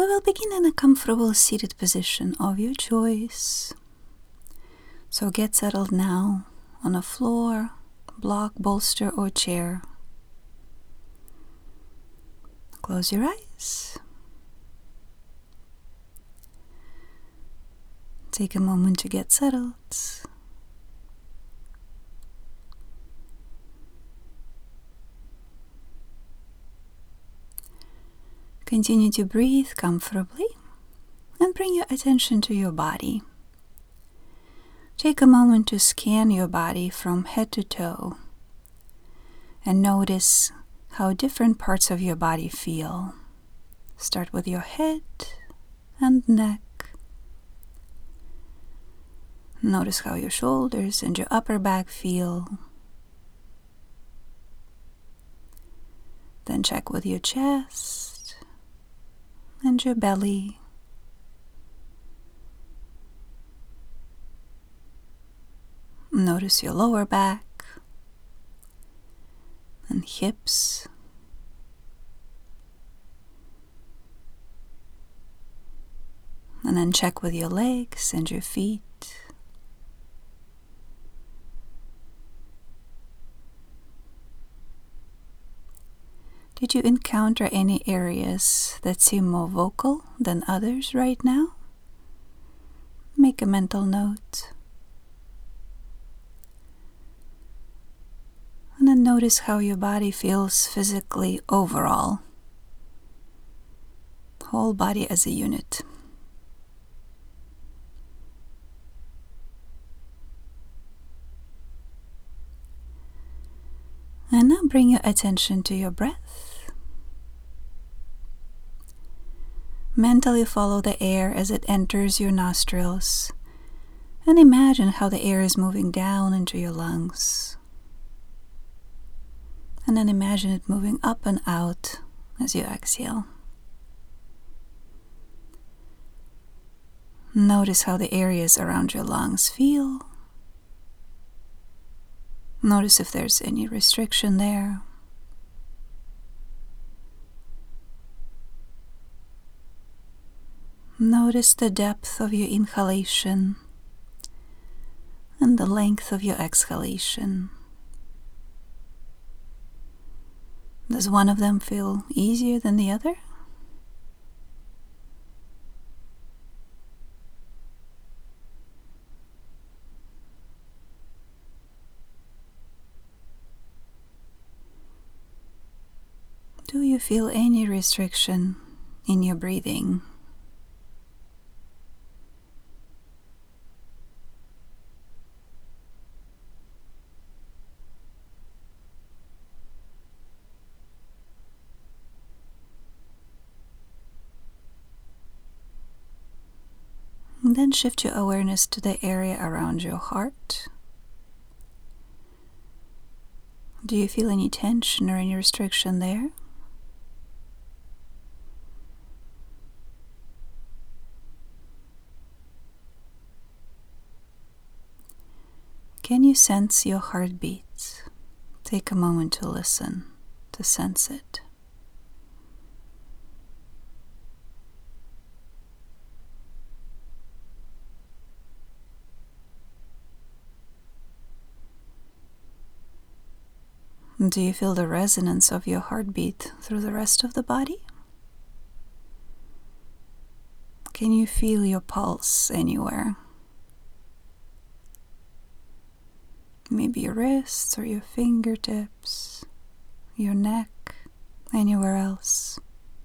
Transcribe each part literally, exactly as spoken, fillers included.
We will begin in a comfortable seated position of your choice. So get settled now on a floor, block, bolster, or chair. Close your eyes. Take a moment to get settled. Continue to breathe comfortably and bring your attention to your body. Take a moment to scan your body from head to toe and notice how different parts of your body feel. Start with your head and neck. Notice how your shoulders and your upper back feel. Then check with your chest and your belly. Notice your lower back and hips. And then check with your legs and your feet. Did you encounter any areas that seem more vocal than others right now? Make a mental note. And then notice how your body feels physically overall. Whole body as a unit. And now bring your attention to your breath. Mentally follow the air as it enters your nostrils and imagine how the air is moving down into your lungs. And then imagine it moving up and out as you exhale. Notice how the areas around your lungs feel. Notice if there's any restriction there. Notice the depth of your inhalation and the length of your exhalation. Does one of them feel easier than the other? Do you feel any restriction in your breathing? And then shift your awareness to the area around your heart. Do you feel any tension or any restriction there? Can you sense your heartbeat? Take a moment to listen, to sense it. Do you feel the resonance of your heartbeat through the rest of the body? Can you feel your pulse anywhere? Maybe your wrists or your fingertips, your neck, anywhere else.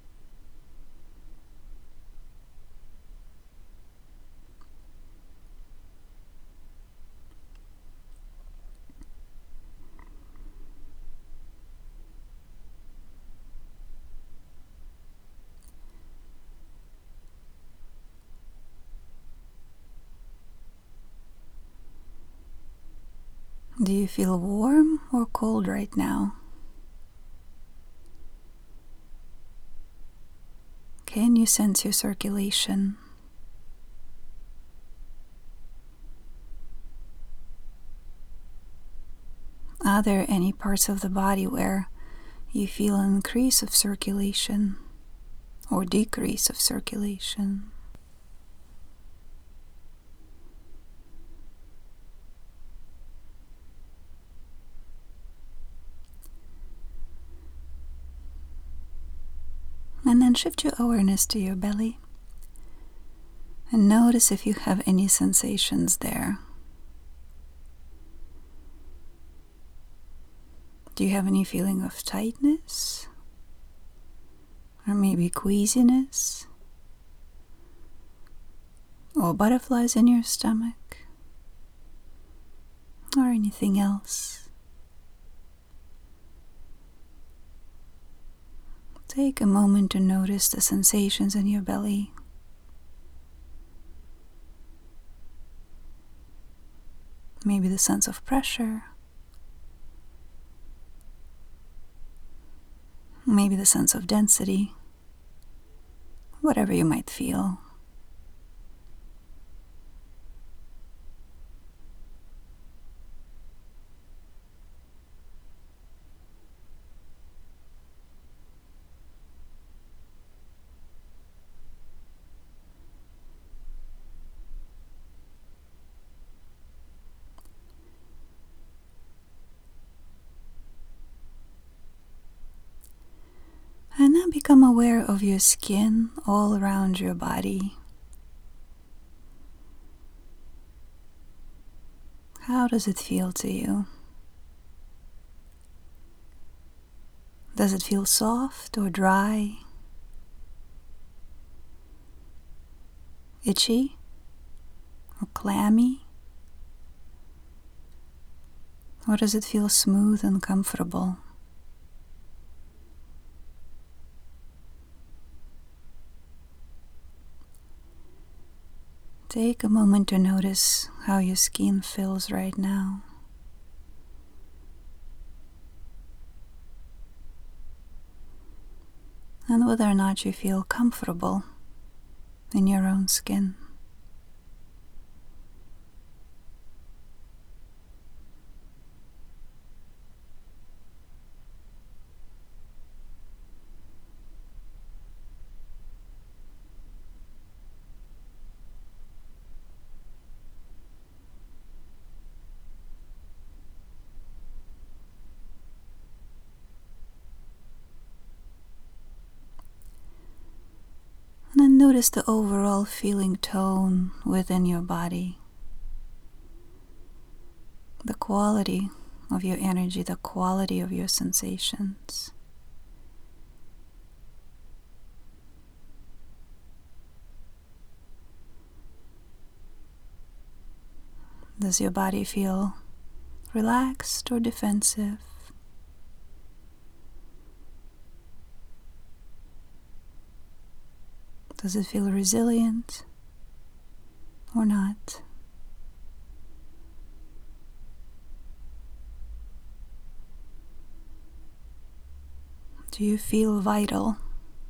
Do you feel warm or cold right now? Can you sense your circulation? Are there any parts of the body where you feel an increase of circulation or decrease of circulation. And then shift your awareness to your belly and notice if you have any sensations there. Do you have any feeling of tightness? Or maybe queasiness? Or butterflies in your stomach? Or anything else? Take a moment to notice the sensations in your belly. Maybe the sense of pressure. Maybe the sense of density. Whatever you might feel. And now become aware of your skin all around your body. How does it feel to you? Does it feel soft or dry? Itchy or clammy? Or does it feel smooth and comfortable? Take a moment to notice how your skin feels right now. And whether or not you feel comfortable in your own skin. And then notice the overall feeling tone within your body. The quality of your energy, the quality of your sensations. Does your body feel relaxed or defensive? Does it feel resilient or not? Do you feel vital?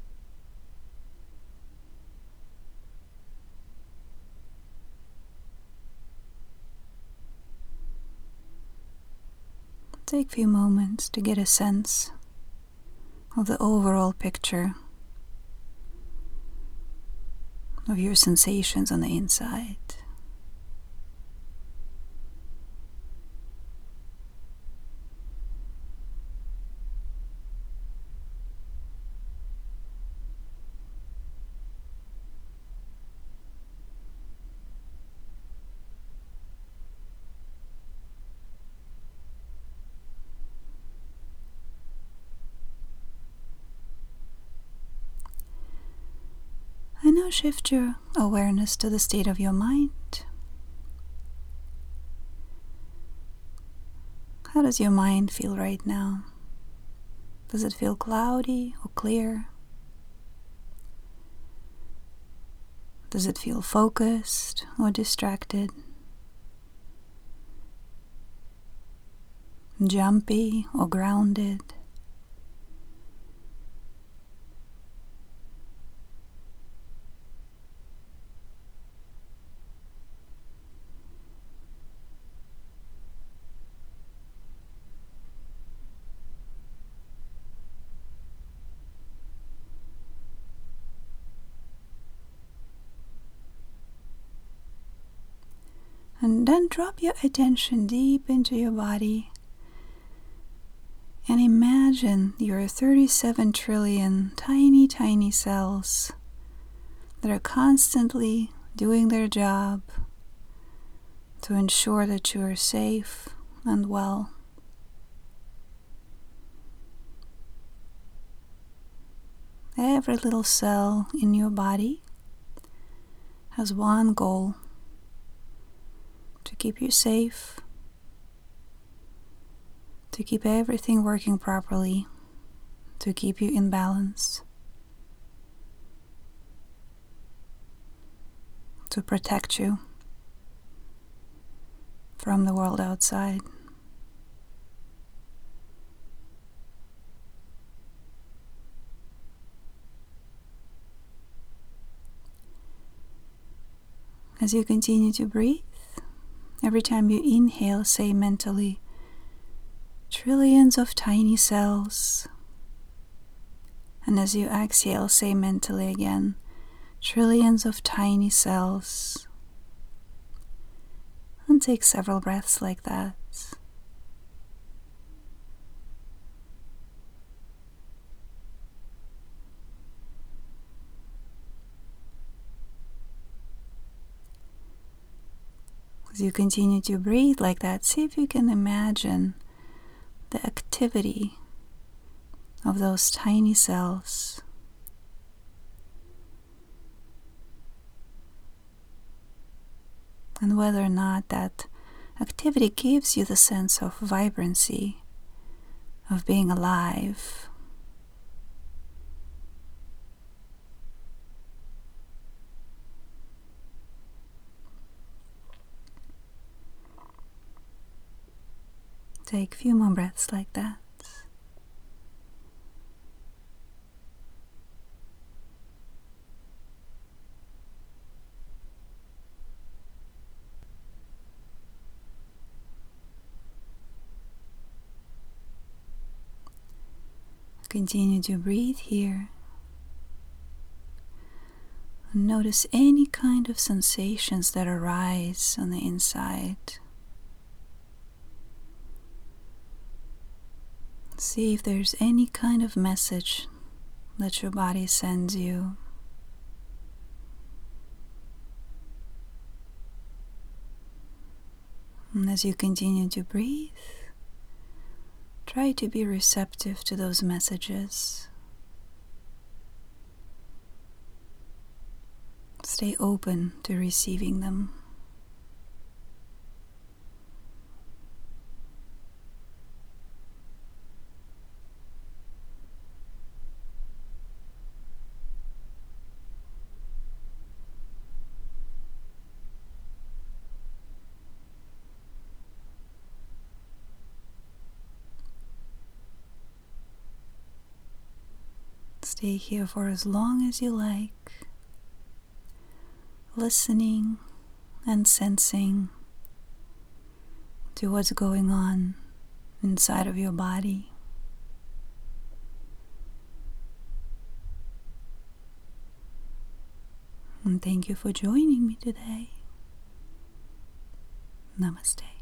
Take a few moments to get a sense of the overall picture of your sensations on the inside. And now shift your awareness to the state of your mind. How does your mind feel right now? Does it feel cloudy or clear? Does it feel focused or distracted? Jumpy or grounded? And then drop your attention deep into your body and imagine your thirty-seven trillion tiny, tiny cells that are constantly doing their job to ensure that you are safe and well. Every little cell in your body has one goal: to keep you safe, to keep everything working properly, to keep you in balance, to protect you from the world outside. As you continue to breathe, every time you inhale, say mentally, trillions of tiny cells. And as you exhale, say mentally again, trillions of tiny cells. And take several breaths like that. As you continue to breathe like that, see if you can imagine the activity of those tiny cells. And whether or not that activity gives you the sense of vibrancy, of being alive. Take a few more breaths like that. Continue to breathe here. And notice any kind of sensations that arise on the inside. See if there's any kind of message that your body sends you. And as you continue to breathe, try to be receptive to those messages. Stay open to receiving them. Stay here for as long as you like, listening and sensing to what's going on inside of your body. And thank you for joining me today. Namaste.